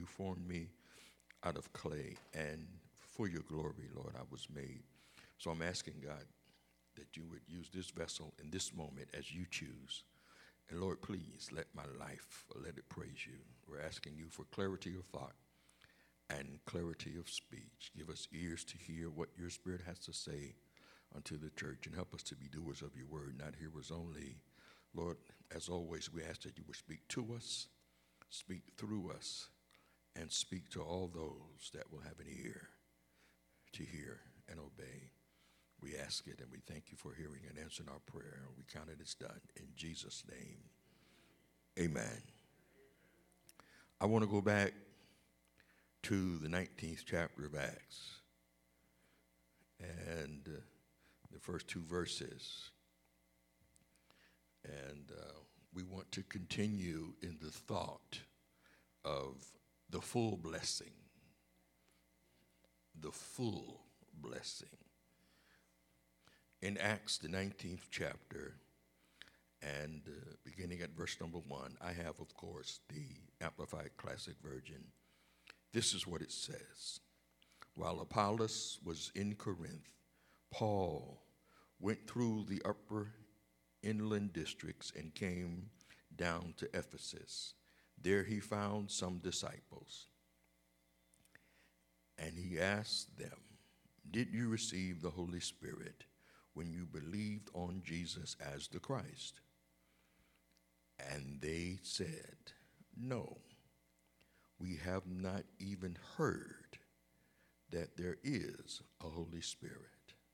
you formed me out of clay, and for your glory, Lord, I was made. So I'm asking God that you would use this vessel in this moment as you choose. And Lord, please let my life, let it praise you. We're asking you for clarity of thought and clarity of speech. Give us ears to hear what your Spirit has to say unto the church, and help us to be doers of your word, not hearers only. Lord, as always, we ask that you would speak to us, speak through us, and speak to all those that will have an ear to hear and obey. We ask it, and we thank you for hearing and answering our prayer. We count it as done. In Jesus' name, amen. I want to go back to the 19th chapter of Acts and the first two verses. And we want to continue in the thought of the full blessing. The full blessing. In Acts, the 19th chapter, and beginning at verse number 1, I have, of course, the Amplified Classic Version. This is what it says. While Apollos was in Corinth, Paul went through the upper inland districts and came down to Ephesus. There he found some disciples, and he asked them, "Did you receive the Holy Spirit when you believed on Jesus as the Christ?" And they said, "No, we have not even heard that there is a Holy Spirit."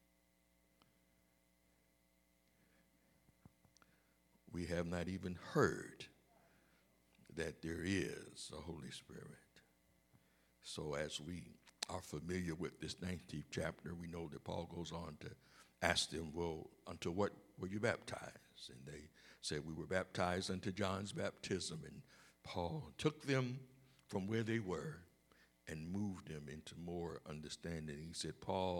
We have not even heard that there is a Holy Spirit. So as we are familiar with this 19th chapter, we know that Paul goes on to ask them, well, unto what were you baptized? And they said, we were baptized unto John's baptism. And Paul took them from where they were and moved them into more understanding. He said,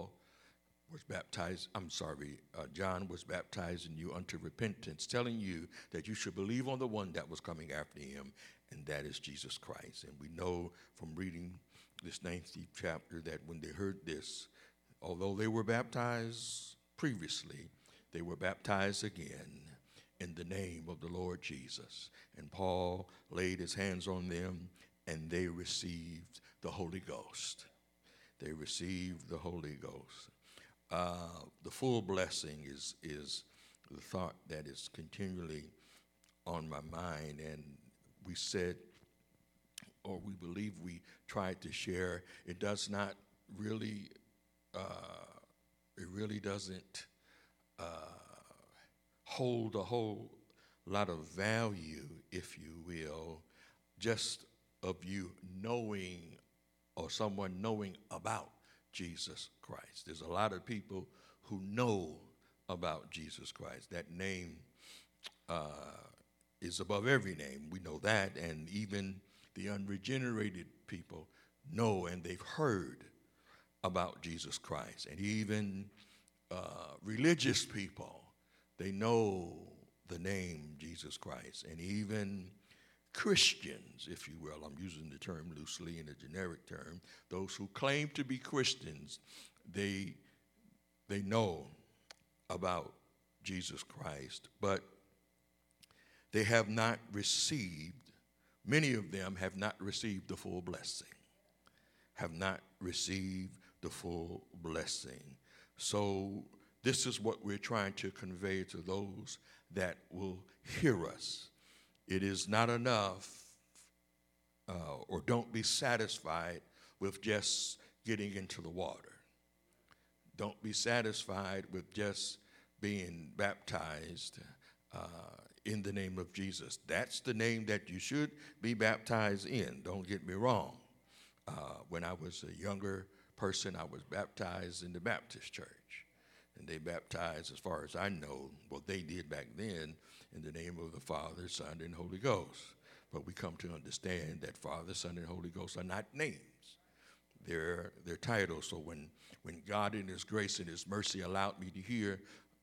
John was baptizing you unto repentance, telling you that you should believe on the one that was coming after him, and that is Jesus Christ. And we know from reading this 19th chapter that when they heard this, although they were baptized previously, they were baptized again in the name of the Lord Jesus. And Paul laid his hands on them, and they received the Holy Ghost. They received the Holy Ghost. The full blessing is the thought that is continually on my mind. And we said, or we believe we tried to share, it does not really, it really doesn't hold a whole lot of value, if you will, just of you knowing or someone knowing about Jesus Christ. There's a lot of people who know about Jesus Christ. That name is above every name. We know that, and even the unregenerated people know and they've heard about Jesus Christ. And even religious people, they know the name Jesus Christ. And even Christians, if you will, I'm using the term loosely in a generic term, those who claim to be Christians, they know about Jesus Christ, but they have not received, many of them have not received the full blessing, have not received the full blessing. So this is what we're trying to convey to those that will hear us. It is not enough, or don't be satisfied with just getting into the water. Don't be satisfied with just being baptized in the name of Jesus. That's the name that you should be baptized in. Don't get me wrong. When I was a younger person, I was baptized in the Baptist church. And they baptized, as far as I know, what they did back then, in the name of the Father, Son, and Holy Ghost. But we come to understand that Father, Son, and Holy Ghost are not names. They're titles. So when God in his grace and his mercy allowed me to hear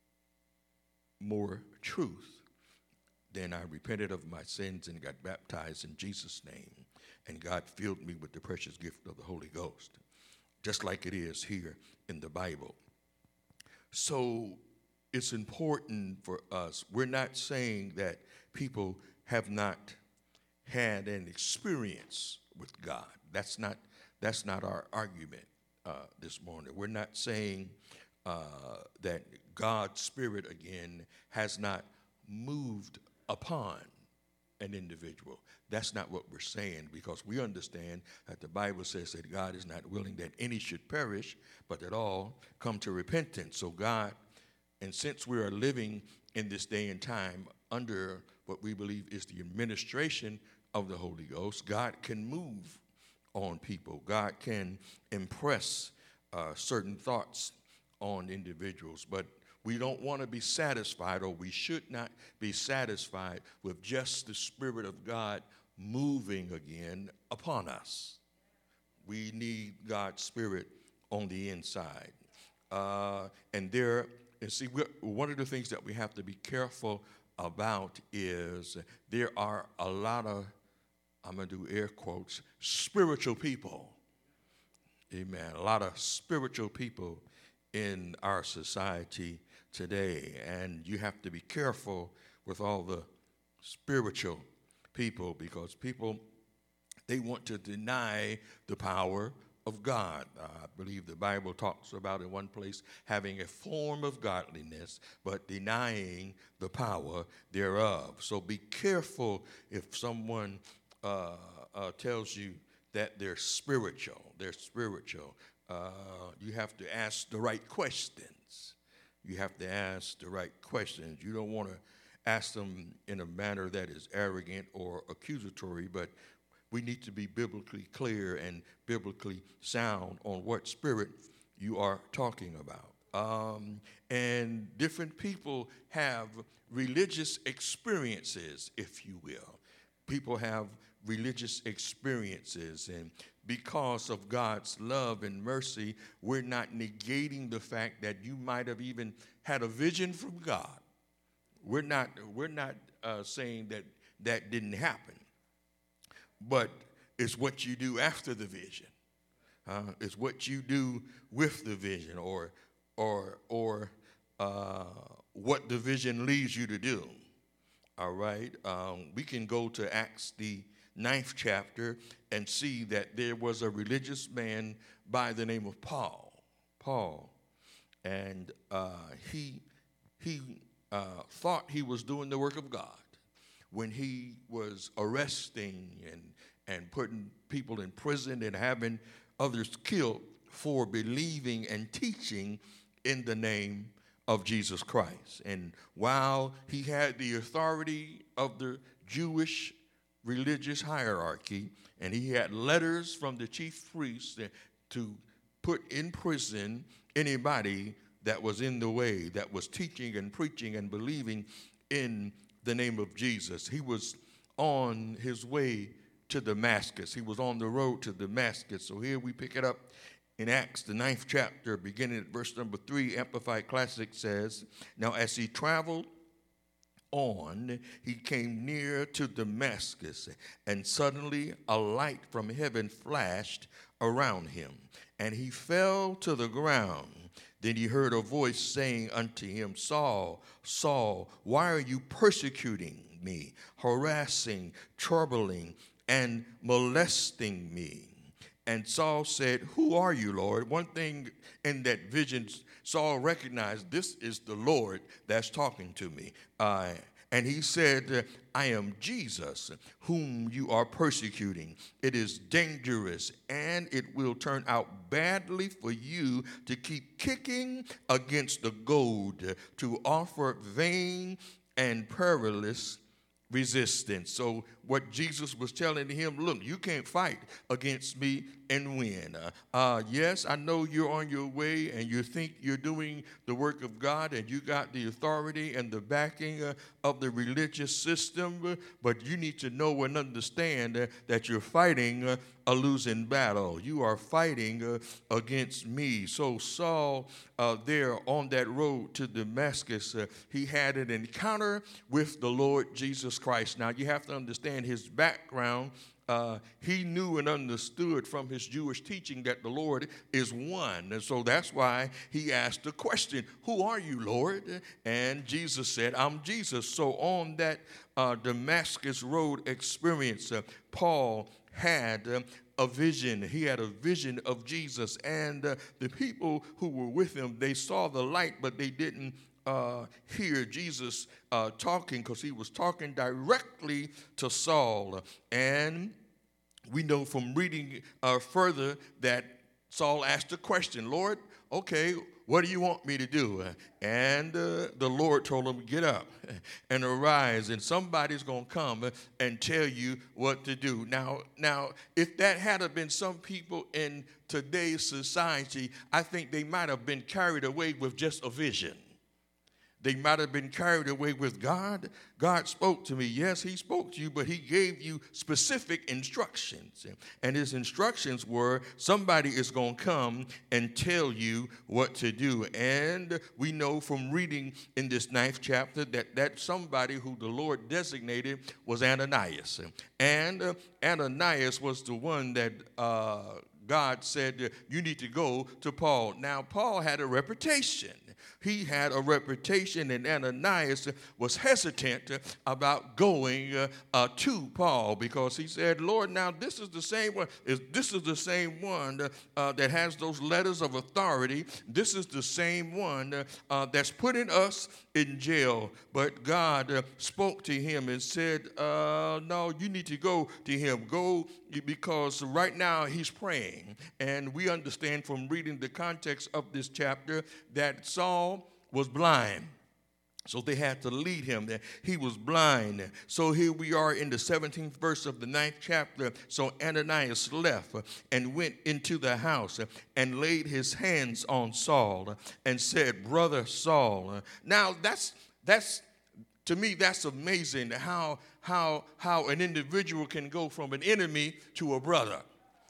more truth, then I repented of my sins and got baptized in Jesus' name. and God filled me with the precious gift of the Holy Ghost, just like it is here in the Bible. So it's important for us. We're not saying that people have not had an experience with God. That's not our argument this morning. We're not saying that God's Spirit, again, has not moved upon an individual. That's not what we're saying, because we understand that the Bible says that God is not willing that any should perish, but that all come to repentance. So God, and since we are living in this day and time under what we believe is the administration of the Holy Ghost, God can move on people. God can impress certain thoughts on individuals, but we don't want to be satisfied, or we should not be satisfied with just the Spirit of God moving again upon us. We need God's Spirit on the inside. And see, one of the things that we have to be careful about is there are a lot of, I'm going to do air quotes, spiritual people. Amen. A lot of spiritual people in our society today, and you have to be careful with all the spiritual people, because people, they want to deny the power of God. I believe the Bible talks about in one place having a form of godliness, but denying the power thereof. So be careful if someone tells you that they're spiritual. You have to ask the right questions. You have to ask the right questions. You don't want to ask them in a manner that is arrogant or accusatory, but we need to be biblically clear and biblically sound on what spirit you are talking about. And different people have religious experiences, if you will. People have religious experiences, and because of God's love and mercy, we're not negating the fact that you might have even had a vision from God. We're not saying that didn't happen, but it's what you do after the vision. It's what you do with the vision, or what the vision leads you to do. All right, we can go to Acts the 9th chapter and see that there was a religious man by the name of Paul, and he thought he was doing the work of God when he was arresting and putting people in prison and having others killed for believing and teaching in the name of Jesus Christ. And while he had the authority of the Jewish religious hierarchy, and he had letters from the chief priests to put in prison anybody that was in the way, that was teaching and preaching and believing in the name of Jesus. He was on his way to Damascus. He was on the road to Damascus. So here we pick it up in Acts, the 9th chapter, beginning at verse number 3. Amplified Classic says, "Now as he traveled on, he came near to Damascus, and suddenly a light from heaven flashed around him, and he fell to the ground. Then he heard a voice saying unto him, Saul, Saul, why are you persecuting me, harassing, troubling, and molesting me? And Saul said, Who are you, Lord? One thing in that vision, Saul recognized, this is the Lord that's talking to me. And he said, I am Jesus, whom you are persecuting. It is dangerous, and it will turn out badly for you to keep kicking against the goad, to offer vain and perilous resistance. So what Jesus was telling him, look, you can't fight against me and win. Yes, I know you're on your way and you think you're doing the work of God and you got the authority and the backing of the religious system, but you need to know and understand that you're fighting a losing battle. You are fighting against me. So Saul, there on that road to Damascus, he had an encounter with the Lord Jesus Christ. Now you have to understand his background. he knew and understood from his Jewish teaching that the Lord is one. And so that's why he asked the question, who are you, Lord? And Jesus said, I'm Jesus. So on that Damascus Road experience, Paul had a vision. He had a vision of Jesus, and the people who were with him, they saw the light, but they didn't hear Jesus talking, because he was talking directly to Saul. And we know from reading further that Saul asked the question, Lord, okay, what do you want me to do? And the Lord told him, get up and arise, and somebody's going to come and tell you what to do. Now, if that had been some people in today's society, I think they might have been carried away with just a vision. They might have been carried away with God. God spoke to me. Yes, he spoke to you, but he gave you specific instructions. And his instructions were, somebody is going to come and tell you what to do. And we know from reading in this 9th chapter that somebody who the Lord designated was Ananias. And Ananias was the one that God said, you need to go to Paul. Now, Paul had a reputation. He had a reputation, and Ananias was hesitant about going to Paul, because he said, Lord, now this is the same one. This is the same one that has those letters of authority. This is the same one that's putting us in jail. But God spoke to him and said, no, you need to go to him. Go, because right now he's praying. And we understand from reading the context of this chapter that Saul was blind. So they had to lead him there. He was blind. So here we are in the 17th verse of the 9th chapter. So Ananias left and went into the house and laid his hands on Saul and said, Brother Saul. Now that's to me, that's amazing how an individual can go from an enemy to a brother.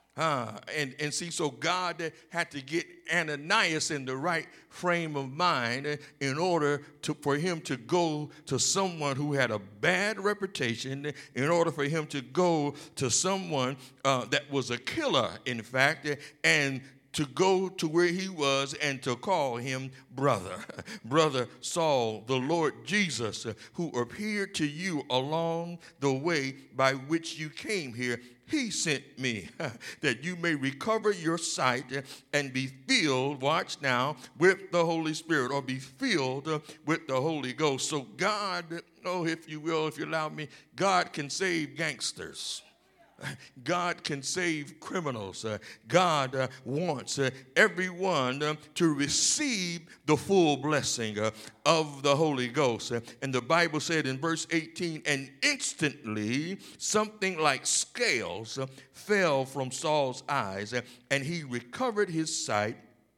And see, so God had to get Ananias in the right frame of mind in order for him to go to someone who had a bad reputation, in order for him to go to someone that was a killer, in fact, and to go to where he was and to call him brother. Brother Saul, the Lord Jesus, who appeared to you along the way by which you came here, he sent me that you may recover your sight and be filled, watch now, with the Holy Spirit, or be filled with the Holy Ghost. So God, if you will, if you allow me, God can save gangsters. God can save criminals. God wants everyone to receive the full blessing of the Holy Ghost. And the Bible said in verse 18, and instantly something like scales fell from Saul's eyes, and he recovered his sight.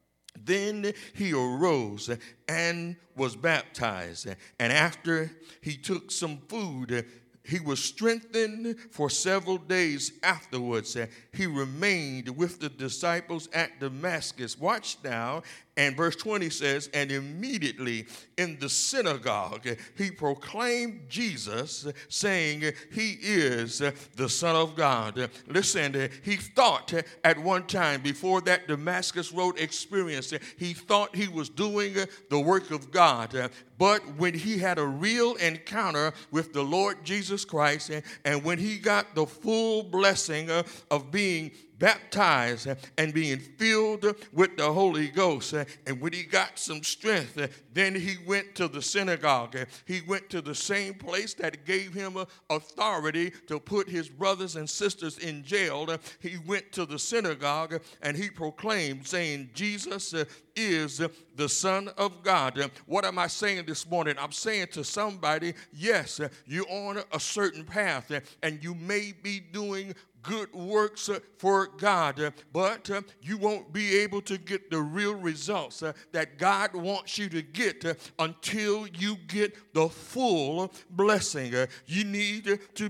Then he arose and was baptized. And after he took some food, he was strengthened for several days afterwards. He remained with the disciples at Damascus. Watch now. And verse 20 says, and immediately in the synagogue, he proclaimed Jesus, saying, he is the Son of God. Listen, he thought at one time, before that Damascus Road experience, he thought he was doing the work of God. But when he had a real encounter with the Lord Jesus Christ, and when he got the full blessing of being baptized and being filled with the Holy Ghost, and when he got some strength, then he went to the synagogue. He went to the same place that gave him authority to put his brothers and sisters in jail. He went to the synagogue and he proclaimed, saying, Jesus is the Son of God. What am I saying this morning? I'm saying to somebody, yes, you're on a certain path and you may be doing good works for God, but you won't be able to get the real results that God wants you to get until you get the full blessing. You need to be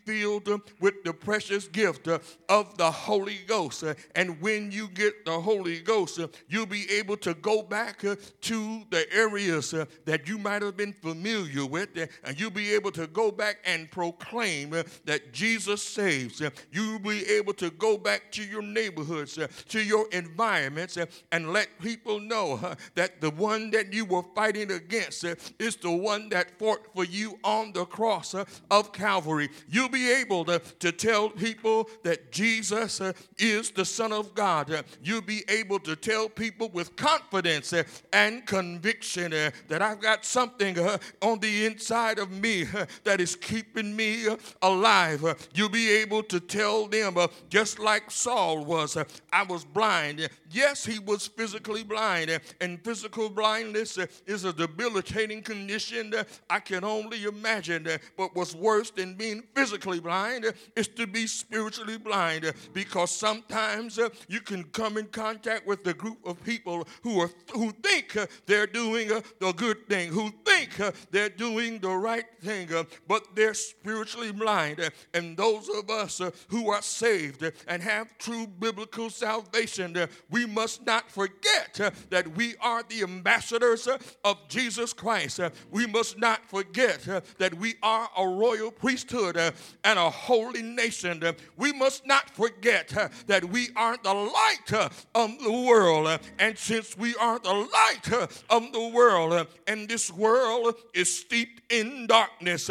filled with the precious gift of the Holy Ghost. And when you get the Holy Ghost, you'll be able to go back to the areas that you might have been familiar with, and you'll be able to go back and proclaim that Jesus saves. You'll be able to go back to your neighborhoods, to your environments, and let people know that the one that you were fighting against is the one that fought for you on the cross of Calvary. You'll be able to tell people that Jesus is the Son of God. You'll be able to tell people with confidence and conviction that I've got something on the inside of me that is keeping me alive. You'll be able to tell them, just like Saul was, I was blind. Yes, he was physically blind, and physical blindness is a debilitating condition I can only imagine. But what's worse than being physically blind is to be spiritually blind, because sometimes you can come in contact with a group of people who think they're doing the good thing, who think they're doing the right thing, but they're spiritually blind. And those of us who are saved and have true biblical salvation, we must not forget that we are the ambassadors of Jesus Christ. We must not forget that we are a royal priesthood and a holy nation. We must not forget that we are the light of the world. And since we are the light of the world, and this world is steeped in darkness,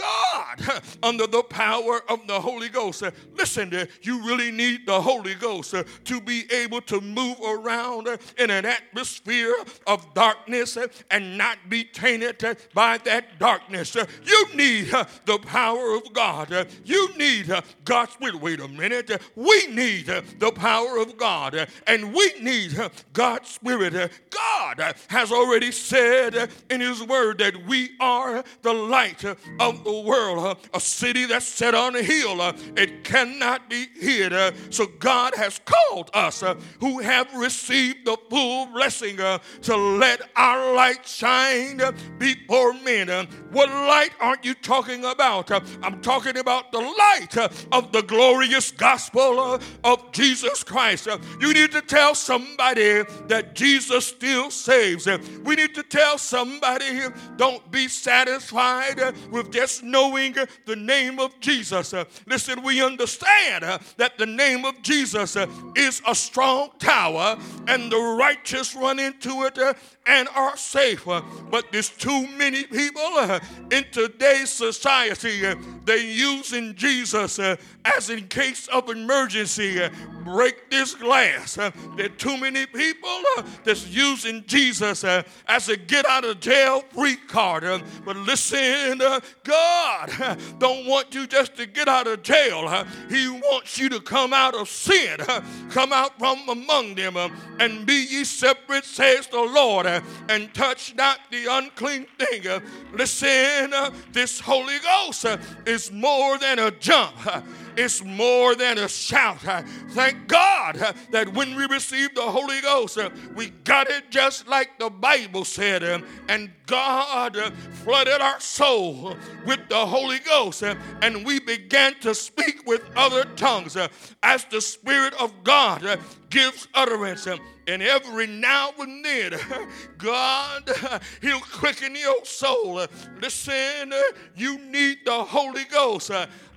God, under the power of the Holy Ghost. Listen, you really need the Holy Ghost to be able to move around in an atmosphere of darkness and not be tainted by that darkness. You need the power of God. You need God's Spirit. Wait a minute. We need the power of God, and we need God's Spirit. God has already said in His Word that we are the light of the world, a city that's set on a hill. It cannot be hid. So God has called us who have received the full blessing to let our light shine before men. What light aren't you talking about? I'm talking about the light of the glorious gospel of Jesus Christ. You need to tell somebody that Jesus still saves. We need to tell somebody, don't be satisfied with just knowing the name of Jesus. Listen, we understand that the name of Jesus is a strong tower, and the righteous run into it and are safe. But there's too many people in today's society, they're using Jesus as in case of emergency. Break this glass. There are too many people that's using Jesus as a get out of jail free card. But listen, God don't want you just to get out of jail. He wants you to come out of sin, come out from among them, and be ye separate, says the Lord, and touch not the unclean thing. Listen, this Holy Ghost is more than a jump. It's more than a shout. Thank God that when we received the Holy Ghost, we got it just like the Bible said. And God flooded our soul with the Holy Ghost. And we began to speak with other tongues as the Spirit of God gives utterance. And every now and then, God, He'll quicken your soul. Listen, you need the Holy Ghost.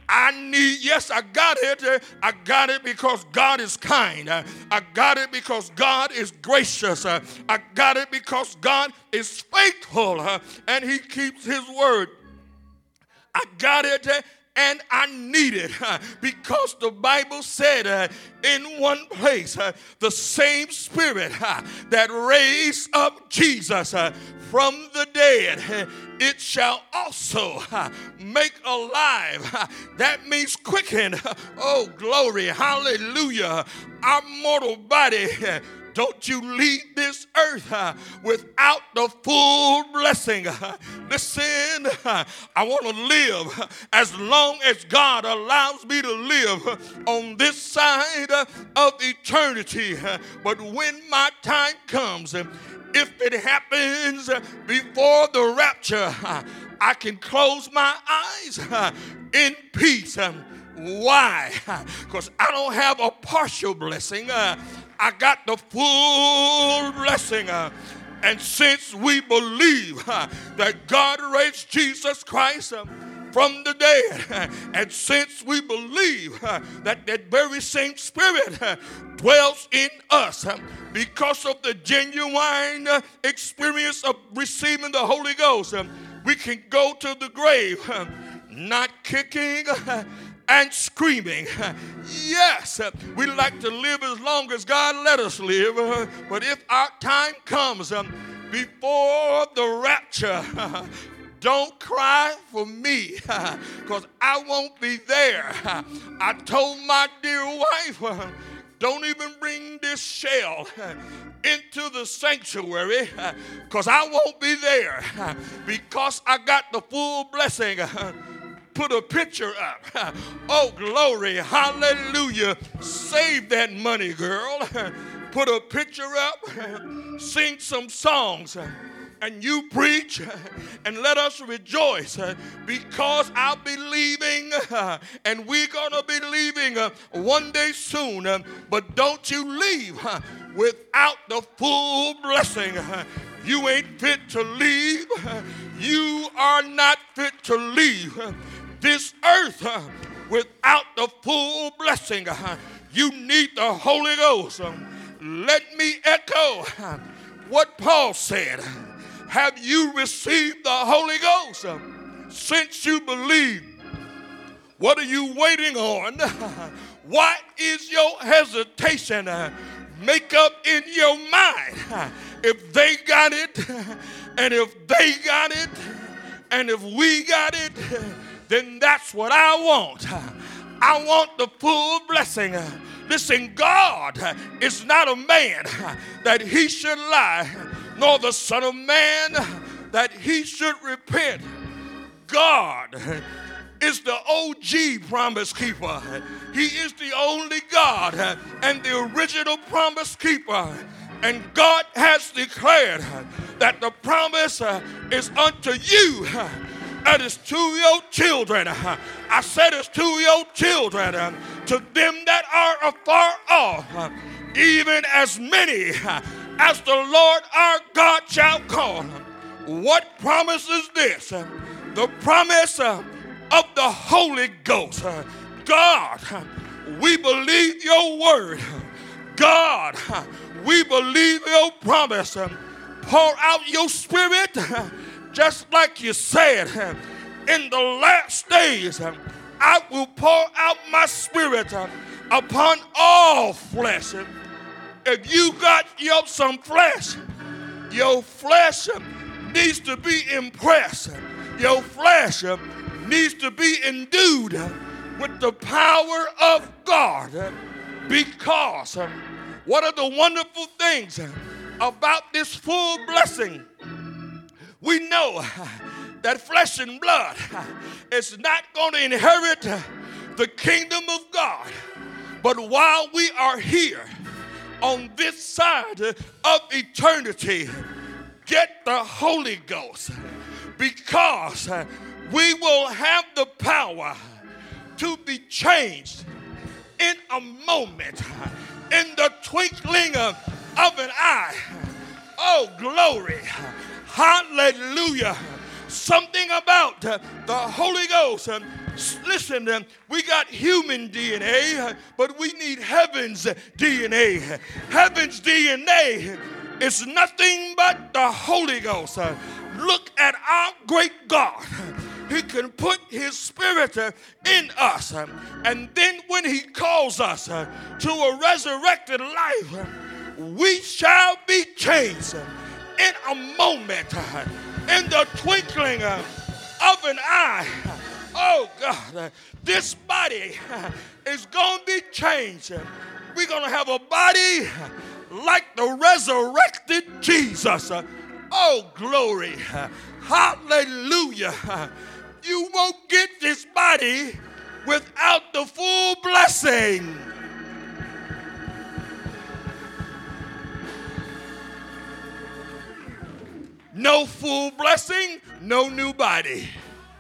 I got it. I got it because God is kind. I got it because God is gracious. I got it because God is faithful and He keeps His word. I got it and I need it because the Bible said in one place, the same Spirit that raised up Jesus from the dead, it shall also make alive. That means quicken. Oh, glory, hallelujah. Our mortal body. Don't you leave this earth without the full blessing. Listen, I want to live as long as God allows me to live on this side of eternity. But when my time comes, if it happens before the rapture, I can close my eyes in peace. Why? Because I don't have a partial blessing. I got the full blessing. And since we believe that God raised Jesus Christ from the dead, and since we believe that that very same Spirit dwells in us because of the genuine experience of receiving the Holy Ghost, we can go to the grave not kicking and screaming. Yes, we like to live as long as God let us live, but if our time comes before the rapture, don't cry for me, because I won't be there. I told my dear wife, don't even bring this shell into the sanctuary, because I won't be there, because I got the full blessing. Put a picture up. Oh, glory, hallelujah. Save that money, girl. Put a picture up, sing some songs, and you preach, and let us rejoice, because I'll be leaving, and we're going to be leaving one day soon. But don't you leave without the full blessing. You ain't fit to leave. You are not fit to leave this earth without the full blessing. You need the Holy Ghost. Let me echo what Paul said. Have you received the Holy Ghost? Since you believe, what are you waiting on? What is your hesitation? Make up in your mind. If they got it, and if they got it, and if we got it, then that's what I want. I want the full blessing. Listen, God is not a man that he should lie, nor the Son of Man that he should repent. God is the OG promise keeper. He is the only God and the original promise keeper. And God has declared that the promise is unto you. And it's to your children. I said it's to your children, to them that are afar off, even as many as the Lord our God shall call. What promise is this? The promise of the Holy Ghost. God, we believe your word. God, we believe your promise. Pour out your Spirit, just like you said, in the last days, I will pour out my Spirit upon all flesh. If you got some flesh, your flesh needs to be impressed. Your flesh needs to be endued with the power of God. Because one of the wonderful things about this full blessing, we know that flesh and blood is not going to inherit the kingdom of God. But while we are here on this side of eternity, get the Holy Ghost, because we will have the power to be changed in a moment, in the twinkling of an eye. Oh, glory. Hallelujah. Something about the Holy Ghost. Listen, we got human DNA, but we need heaven's DNA. Heaven's DNA is nothing but the Holy Ghost. Look at our great God. He can put his Spirit in us. And then when he calls us to a resurrected life, we shall be changed in a moment, in the twinkling of an eye. Oh, God, this body is going to be changed. We're going to have a body like the resurrected Jesus. Oh, glory. Hallelujah. You won't get this body without the full blessing. No full blessing, No new body.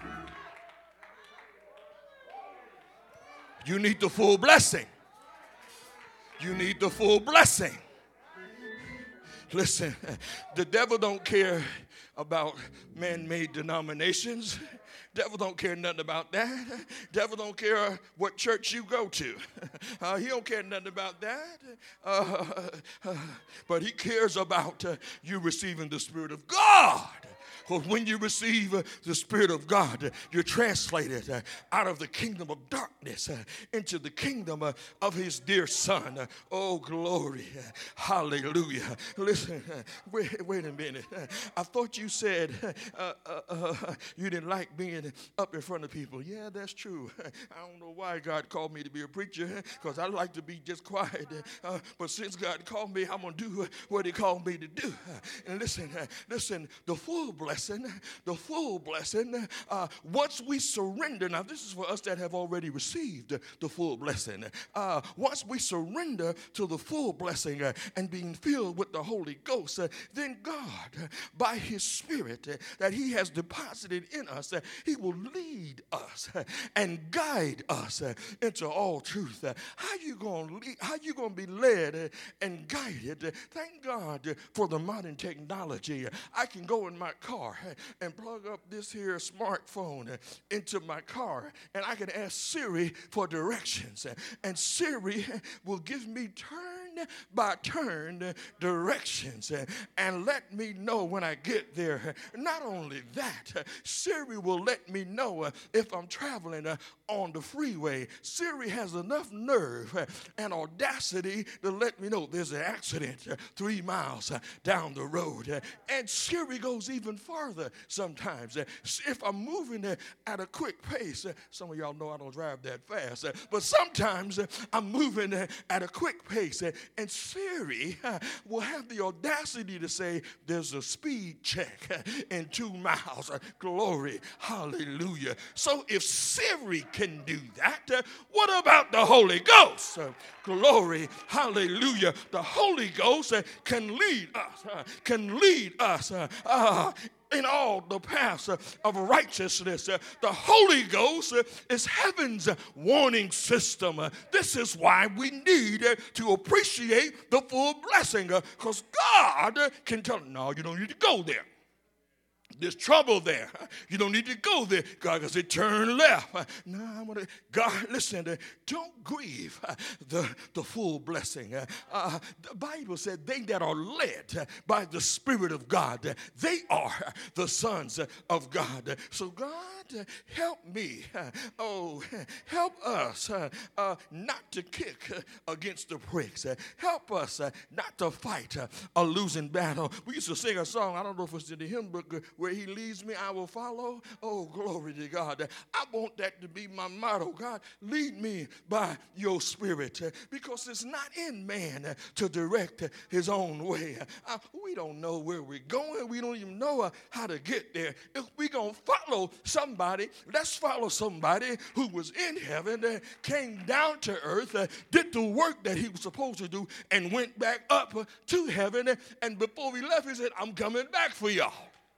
You need the full blessing. You need the full blessing. Listen, the devil don't care about man-made denominations. Devil don't care nothing about that. Devil don't care what church you go to. He don't care nothing about that. But he cares about you receiving the Spirit of God. Because when you receive the Spirit of God, you're translated out of the kingdom of darkness into the kingdom of his dear Son. Oh, glory. Hallelujah. Listen, wait a minute. I thought you said you didn't like being up in front of people. Yeah, that's true. I don't know why God called me to be a preacher, because I like to be just quiet. But since God called me, I'm going to do what he called me to do. And listen, the full blessing, once we surrender, now this is for us that have already received the full blessing. Once we surrender to the full blessing and being filled with the Holy Ghost, then God, by his Spirit that he has deposited in us, he will lead us and guide us into all truth. How you going to be led and guided? Thank God for the modern technology. I can go in my car and plug up this here smartphone into my car, and I can ask Siri for directions, and Siri will give me turn by turn directions and let me know when I get there. Not only that, Siri will let me know if I'm traveling on the freeway. Siri has enough nerve and audacity to let me know there's an accident 3 miles down the road. And Siri goes even farther sometimes. If I'm moving at a quick pace, some of y'all know I don't drive that fast, but sometimes I'm moving at a quick pace, and Siri will have the audacity to say there's a speed check in 2 miles. Glory, hallelujah. So if Siri can do that, what about the Holy Ghost? Glory, hallelujah. The Holy Ghost can lead us in all the paths of righteousness. The Holy Ghost is heaven's warning system. This is why we need to appreciate the full blessing, because God can tell, no, you don't need to go there. There's trouble there. You don't need to go there. God can say, turn left. No, God, listen, don't grieve the full blessing. The Bible said they that are led by the Spirit of God, they are the sons of God. So God, help me. Help us not to kick against the pricks. Help us not to fight a losing battle. We used to sing a song, I don't know if it's in the hymn book, where he leads me, I will follow. Oh, glory to God. I want that to be my motto. God, lead me by your Spirit, because it's not in man to direct his own way. We don't know where we're going. We don't even know how to get there. If we're going to follow somebody, let's follow somebody who was in heaven, came down to earth, did the work that he was supposed to do, and went back up to heaven. And before he left, he said, I'm coming back for y'all.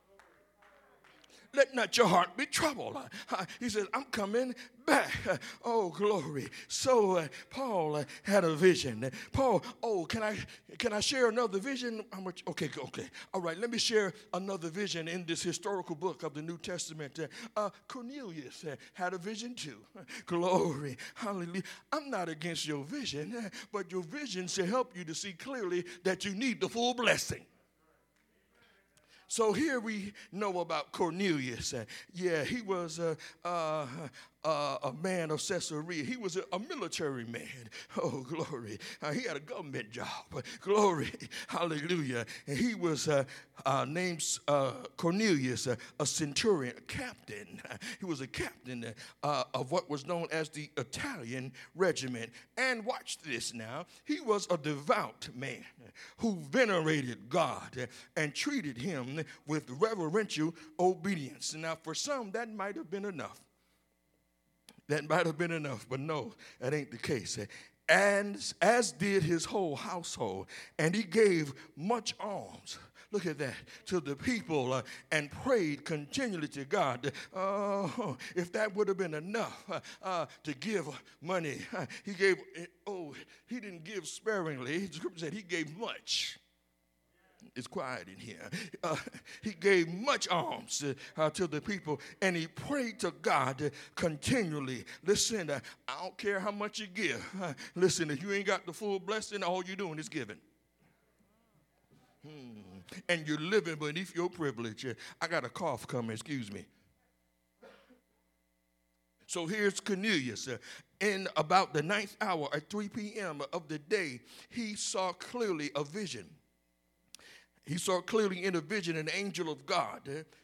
Let not your heart be troubled. He says, I'm coming back. Oh, glory. So Paul had a vision. Paul, can I share another vision? How much? Okay. All right, let me share another vision in this historical book of the New Testament. Cornelius had a vision too. Glory. Hallelujah. I'm not against your vision, but your vision should help you to see clearly that you need the full blessing. So here we know about Cornelius. He was a man of Caesarea. He was a military man. Oh, glory. He had a government job. Glory. Hallelujah. And he was named Cornelius, a centurion, a captain. He was a captain of what was known as the Italian regiment. And watch this now. He was a devout man who venerated God and treated him with reverential obedience. Now, for some, that might have been enough. But no, that ain't the case. And as did his whole household, and he gave much alms Look at that. To the people and prayed continually to God. If that would have been enough to give money, he gave, he didn't give sparingly. The scripture said he gave much. It's quiet in here. He gave much alms to the people, and he prayed to God continually. Listen, I don't care how much you give. Listen, if you ain't got the full blessing, all you're doing is giving. And you're living beneath your privilege. I got a cough coming, excuse me. So here's Cornelius. In about the 9th hour at 3 p.m. of the day, he saw clearly a vision. He saw clearly in a vision an angel of God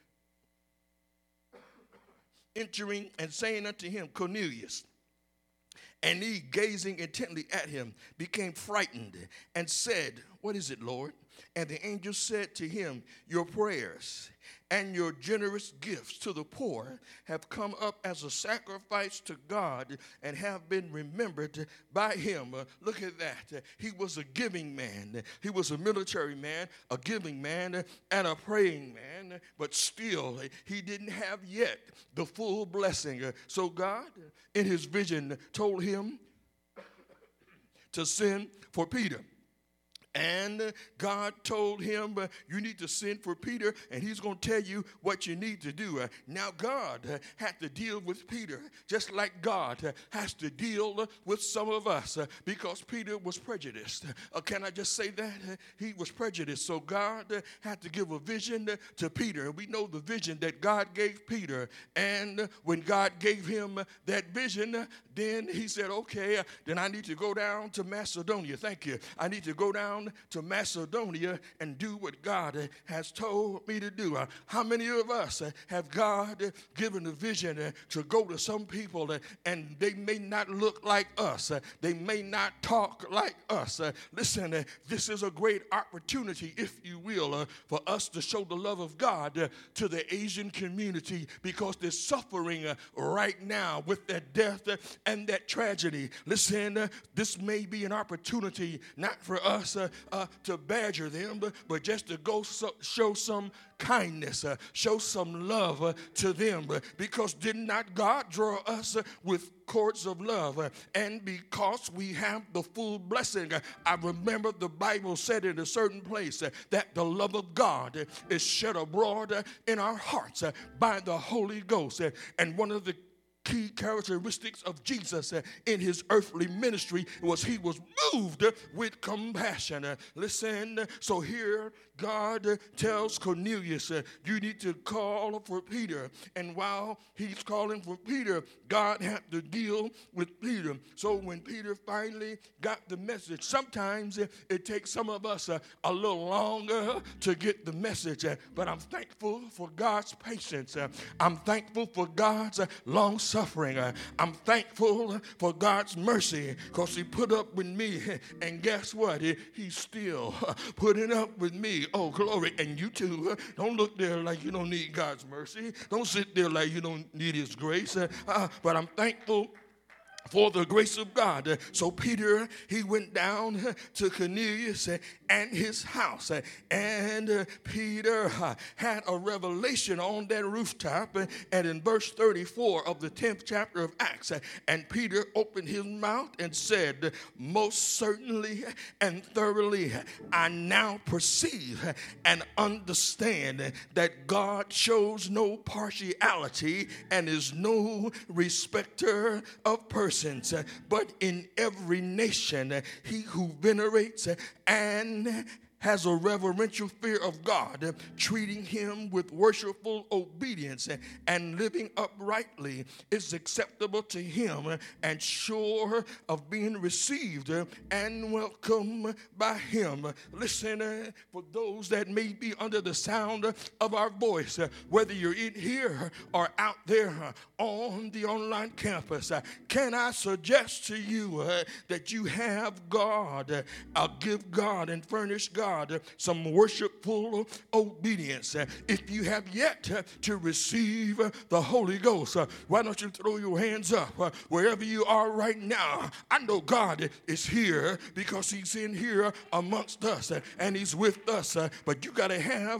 entering and saying unto him, Cornelius. And he, gazing intently at him, became frightened and said, what is it, Lord? And the angel said to him, your prayers and your generous gifts to the poor have come up as a sacrifice to God and have been remembered by him. Look at that. He was a giving man. He was a military man, a giving man, and a praying man, but still he didn't have yet the full blessing. So God, in his vision, told him to send for Peter. And God told him, you need to send for Peter, and he's going to tell you what you need to do. Now, God had to deal with Peter, just like God has to deal with some of us, because Peter was prejudiced. Can I just say that? He was prejudiced. So God had to give a vision to Peter. And we know the vision that God gave Peter. And when God gave him that vision, then he said, okay, then I need to go down to Macedonia. Thank you. I need to go down to Macedonia and do what God has told me to do. How many of us have God given a vision to go to some people and they may not look like us? They may not talk like us. Listen, this is a great opportunity, if you will, for us to show the love of God to the Asian community, because they're suffering right now with that death and that tragedy. Listen, this may be an opportunity not for us to badger them, but just to go show some kindness, show some love to them, because did not God draw us with cords of love? And because we have the full blessing, I remember the Bible said in a certain place that the love of God is shed abroad in our hearts by the Holy Ghost. And one of the key characteristics of Jesus in his earthly ministry was he was moved with compassion. Listen, so here God tells Cornelius, you need to call for Peter. And while he's calling for Peter, God had to deal with Peter. So when Peter finally got the message, sometimes it takes some of us a little longer to get the message, but I'm thankful for God's patience. I'm thankful for God's long suffering. I'm thankful for God's mercy, because he put up with me, and guess what? He's still putting up with me. Oh, glory. And you too. Don't look there like you don't need God's mercy. Don't sit there like you don't need his grace. But I'm thankful for the grace of God. So Peter, he went down to Cornelius and his house. And Peter had a revelation on that rooftop. And in verse 34 of the 10th chapter of Acts, and Peter opened his mouth and said, most certainly and thoroughly, I now perceive and understand that God shows no partiality and is no respecter of persons. But in every nation, he who venerates and has a reverential fear of God, treating him with worshipful obedience and living uprightly, is acceptable to him and sure of being received and welcome by him. Listen, for those that may be under the sound of our voice, whether you're in here or out there on the online campus, can I suggest to you that you have God, give God and furnish God God some worshipful obedience. If you have yet to receive the Holy Ghost, why don't you throw your hands up wherever you are right now? I know God is here because he's in here amongst us and he's with us, but you got to have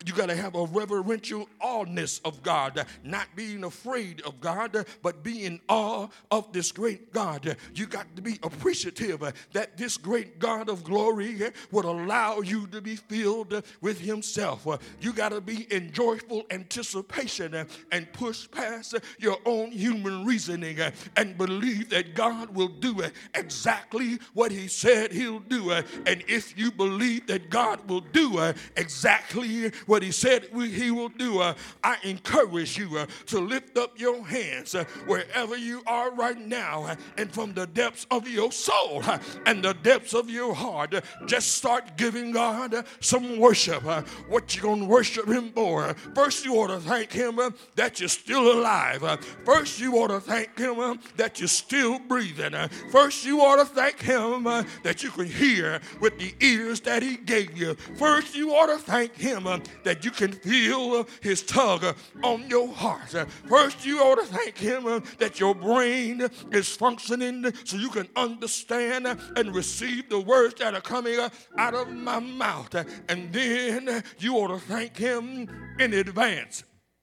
a reverential awness of God, not being afraid of God, but be in awe of this great God. You got to be appreciative that this great God of glory would allow you to be filled with himself. You got to be in joyful anticipation and push past your own human reasoning and believe that God will do exactly what he said he'll do. And if you believe that God will do exactly what he said he will do, I encourage you to lift up your hands wherever you are right now, and from the depths of your soul and the depths of your heart, just start giving God some worship. What you gonna worship him for? First, you ought to thank him that you're still alive. First, you ought to thank him that you're still breathing. First, you ought to thank him that you can hear with the ears that he gave you. First, you ought to thank him that you can feel his tug on your heart. First, you ought to thank him that your brain is functioning so you can understand and receive the words that are coming out of my mouth. And then you ought to thank him in advance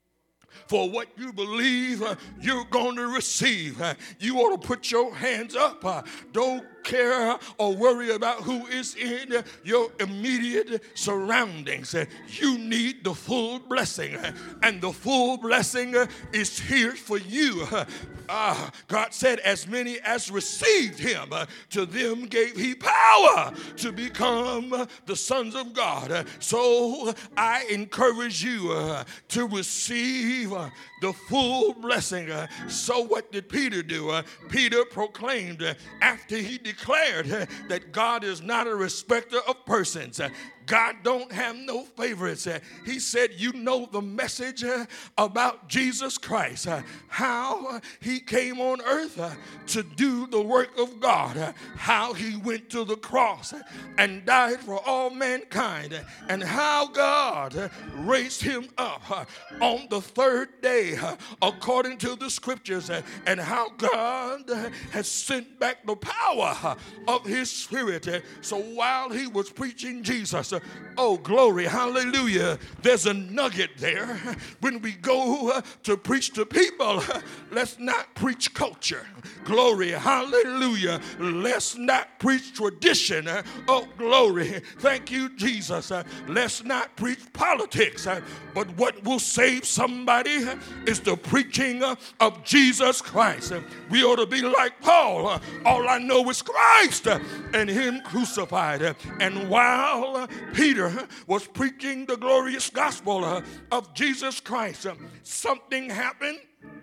for what you believe you're going to receive. You ought to put your hands up. Don't care or worry about who is in your immediate surroundings. You need the full blessing, and the full blessing is here for you. God said, as many as received him, to them gave he power to become the sons of God. So I encourage you to receive the full blessing. So what did Peter do? Peter proclaimed after he declared that God is not a respecter of persons. God don't have no favorites. He said, you know the message about Jesus Christ, how he came on earth to do the work of God, how he went to the cross and died for all mankind, and how God raised him up on the third day according to the scriptures, and how God has sent back the power of his spirit. So while he was preaching Jesus, oh, glory, hallelujah, there's a nugget there. When we go to preach to people, let's not preach culture. Glory, hallelujah. Let's not preach tradition. Oh, glory. Thank you, Jesus. Let's not preach politics. But what will save somebody is the preaching of Jesus Christ. We ought to be like Paul. All I know is Christ and him crucified. And while Peter was preaching the glorious gospel of Jesus Christ, something happened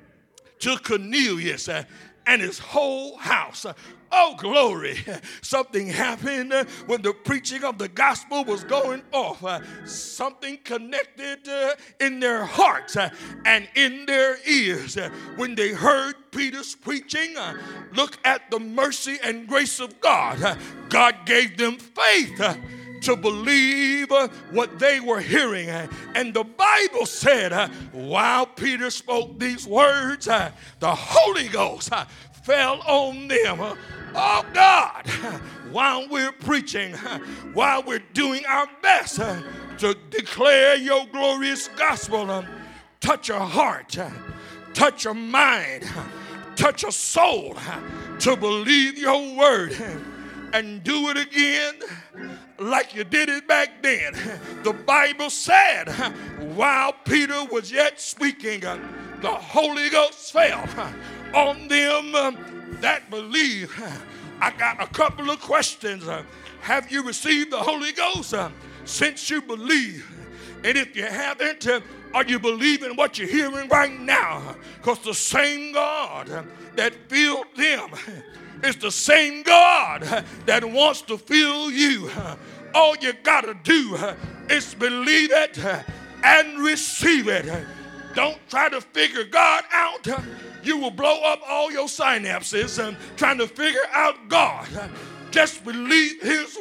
to Cornelius and his whole house. Oh, glory. Something happened when the preaching of the gospel was going off. Something connected in their hearts and in their ears. When they heard Peter's preaching, look at the mercy and grace of God. God gave them faith to believe what they were hearing. And the Bible said, while Peter spoke these words, the Holy Ghost fell on them. Oh God, while we're preaching, while we're doing our best to declare your glorious gospel, touch a heart, touch a mind, touch a soul to believe your word, and do it again like you did it back then. The Bible said, while Peter was yet speaking, the Holy Ghost fell on them that believe. I got a couple of questions. Have you received the Holy Ghost since you believe? And if you haven't, are you believing what you're hearing right now? Because the same God that filled them is the same God that wants to fill you. All you got to do is believe it and receive it. Don't try to figure God out. You will blow up all your synapses trying to figure out God. Just believe his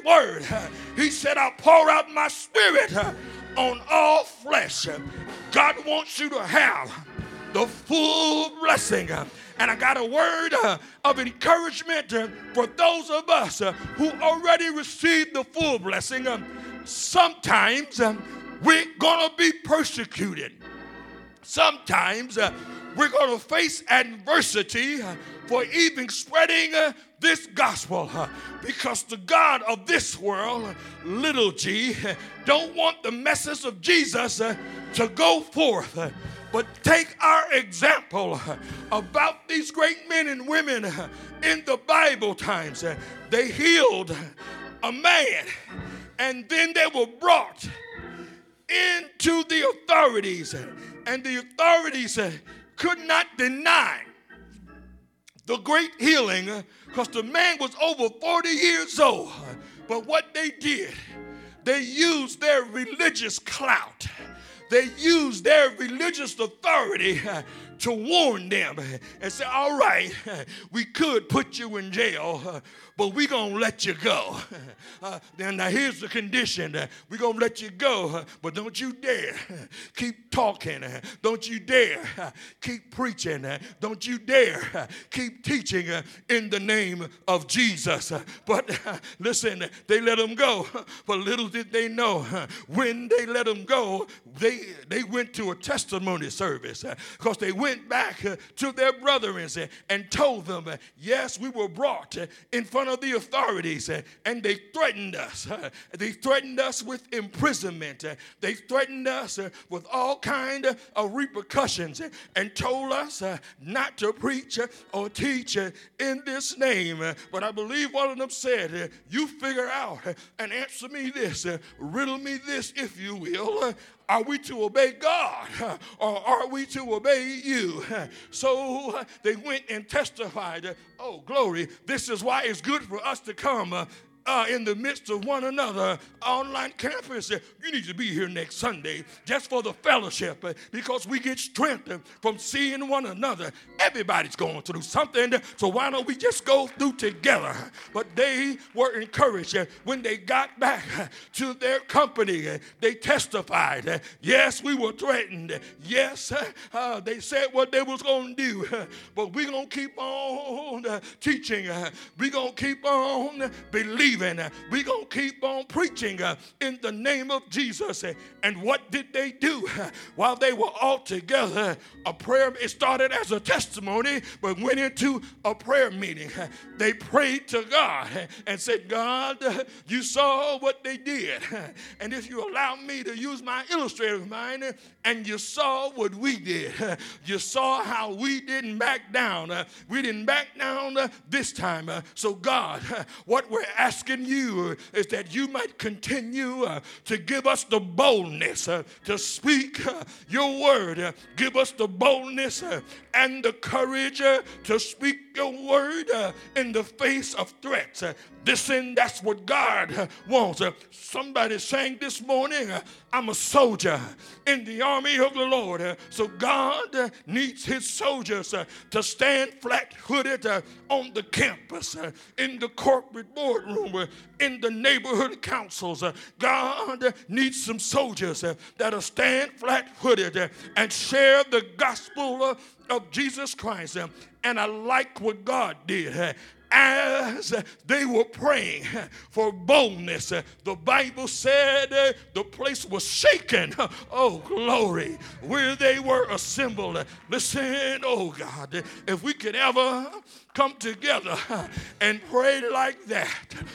word. He said, I'll pour out my spirit on all flesh. God wants you to have the full blessing. And I got a word of encouragement for those of us who already received the full blessing. Sometimes we're going to be persecuted. Sometimes we're going to face adversity for even spreading this gospel, because the God of this world, little g, don't want the message of Jesus to go forth. But take our example about these great men and women in the Bible times. They healed a man, and then they were brought into the authorities, and the authorities could not deny the great healing, because the man was over 40 years old. But what they did, they used their religious clout. They used their religious authority to warn them and say, all right, we could put you in jail, but we're going to let you go. Now here's the condition. We're going to let you go, but don't you dare keep talking. Don't you dare keep preaching. Don't you dare keep teaching in the name of Jesus. But listen, they let them go. But little did they know, when they let them go, they went to a testimony service, because they went back to their brethren and told them, yes, we were brought in front of the authorities, and they threatened us. They threatened us with imprisonment. They threatened us with all kind of repercussions, and told us not to preach or teach in this name. But I believe one of them said, you figure out and answer me this, riddle me this, if you will. Are we to obey God, or are we to obey you? So they went and testified, oh, glory, this is why it's good for us to come in the midst of one another. Online campus, you need to be here next Sunday just for the fellowship, because we get strength from seeing one another. Everybody's going through something, so why don't we just go through together? But they were encouraged when they got back to their company. They testified, yes, we were threatened. Yes, they said what they was going to do, but we're going to keep on teaching. We're going to keep on believing. We're going to keep on preaching in the name of Jesus. And what did they do? While they were all together, a prayer, it started as a testimony, but went into a prayer meeting. They prayed to God and said, God, you saw what they did. And if you allow me to use my illustrative mind, and you saw what we did. You saw how we didn't back down. We didn't back down this time. So God, what we're asking you is that you might continue to give us the boldness to speak your word. Give us the boldness and the courage to speak your word in the face of threats. Listen, that's what God wants. Somebody sang this morning, I'm a soldier in the army of the Lord. So God needs his soldiers to stand flat-footed on the campus, in the corporate boardroom, in the neighborhood councils. God needs some soldiers that'll stand flat-footed and share the gospel of Jesus Christ. And I like what God did. As they were praying for boldness, the Bible said the place was shaken. Oh, glory, where they were assembled. Listen, oh God, if we could ever come together and pray like that,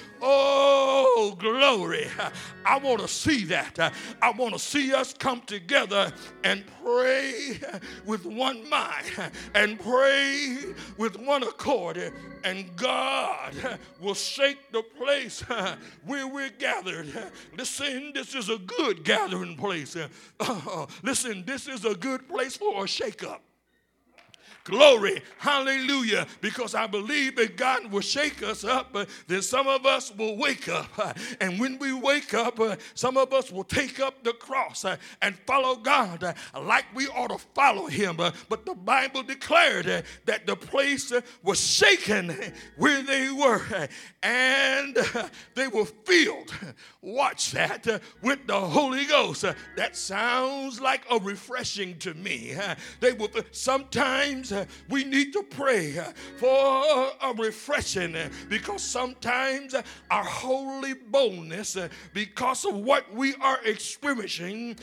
oh, glory, I want to see that. I want to see us come together and pray with one mind and pray with one accord, and God will shake the place where we're gathered. Listen, this is a good gathering place. Listen, this is a good place for a shake-up. Glory. Hallelujah. Because I believe that God will shake us up. Then some of us will wake up. And when we wake up, some of us will take up the cross and follow God like we ought to follow him. But the Bible declared that the place was shaken where they were. And they were filled. Watch that. With the Holy Ghost. That sounds like a refreshing to me. Sometimes we need to pray for a refreshing, because sometimes our holy boldness, because of what we are experiencing,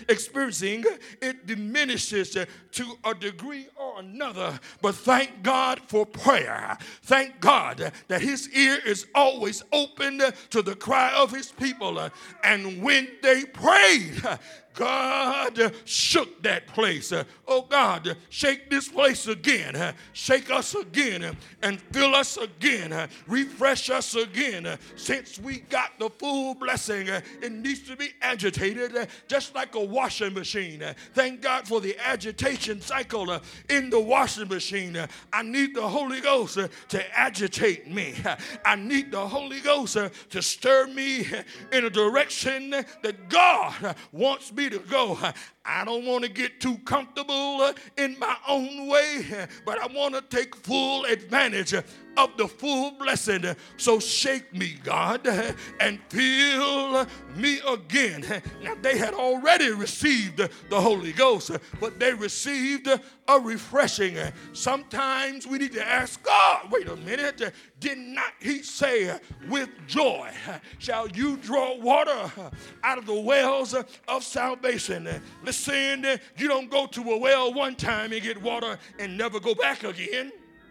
it diminishes to a degree or another. But thank God for prayer. Thank God that his ear is always open to the cry of his people. And when they prayed, God shook that place. Oh God, shake this place again. Shake us again and fill us again. Refresh us again. Since we got the full blessing, it needs to be agitated just like a washing machine. Thank God for the agitation cycle in the washing machine. I need the Holy Ghost to agitate me. I need the Holy Ghost to stir me in a direction that God wants me to go. I don't want to get too comfortable in my own way, but I want to take full advantage of the full blessing. So shake me, God, and fill me again. Now, they had already received the Holy Ghost, but they received a refreshing. Sometimes we need to ask God, wait a minute, did not he say, with joy shall you draw water out of the wells of salvation? Listen, you don't go to a well one time and get water and never go back again.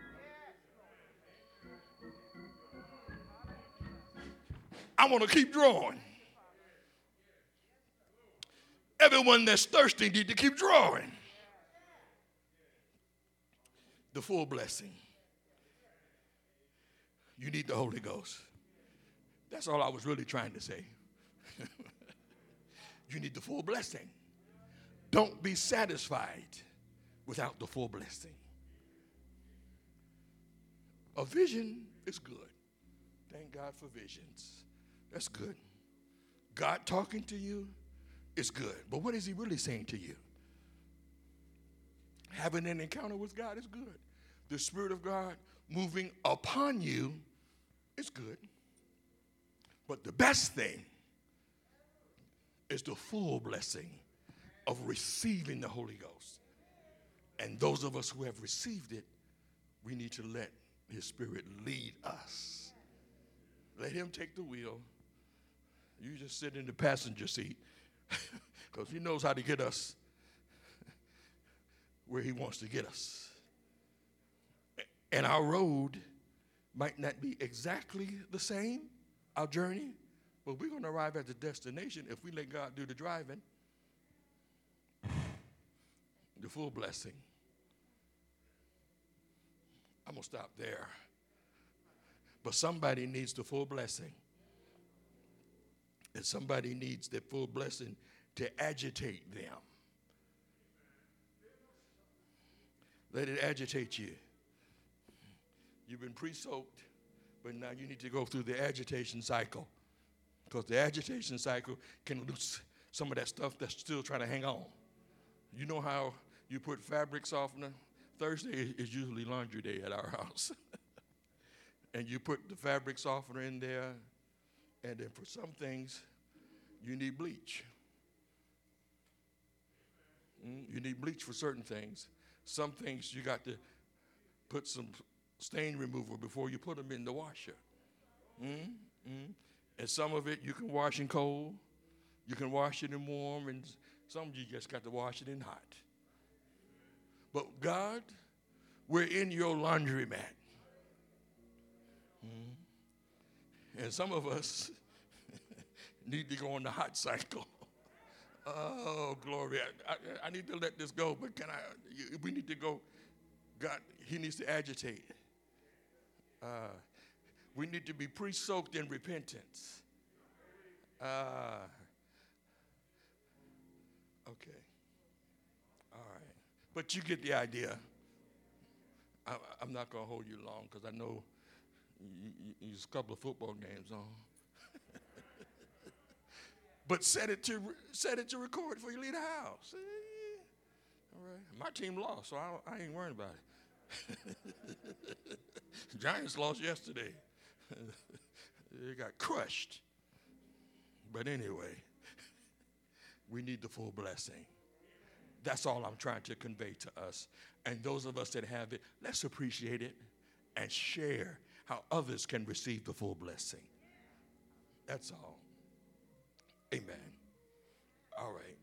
I want to keep drawing. Everyone that's thirsty need to keep drawing. The full blessing. You need the Holy Ghost. That's all I was really trying to say. You need the full blessing. Don't be satisfied without the full blessing. A vision is good. Thank God for visions. That's good. God talking to you is good. But what is he really saying to you? Having an encounter with God is good. The Spirit of God moving upon you is good. But the best thing is the full blessing of receiving the Holy Ghost. And those of us who have received it, we need to let his Spirit lead us. Let him take the wheel. You just sit in the passenger seat because he knows how to get us where he wants to get us. And our road might not be exactly the same, our journey, but we're going to arrive at the destination if we let God do the driving. The full blessing. I'm going to stop there. But somebody needs the full blessing. And somebody needs that full blessing to agitate them. Let it agitate you. You've been pre-soaked, but now you need to go through the agitation cycle. Because the agitation cycle can lose some of that stuff that's still trying to hang on. You know how you put fabric softener? Thursday is usually laundry day at our house. And you put the fabric softener in there, and then for some things, you need bleach. You need bleach for certain things. Some things you got to put some stain remover before you put them in the washer. And some of it you can wash in cold, you can wash it in warm, and some of you just got to wash it in hot. But God, we're in your laundromat. And some of us need to go on the hot cycle. Oh, glory. I need to let this go, but we need to go. God, he needs to agitate. We need to be pre-soaked in repentance. Okay. All right. But you get the idea. I'm not going to hold you long because I know there's a couple of football games on. But set it to record before you leave the house. All right. My team lost, so I ain't worried about it. Giants lost yesterday. They got crushed. But anyway, we need the full blessing. That's all I'm trying to convey to us. And those of us that have it, let's appreciate it and share how others can receive the full blessing. That's all. Amen. All right.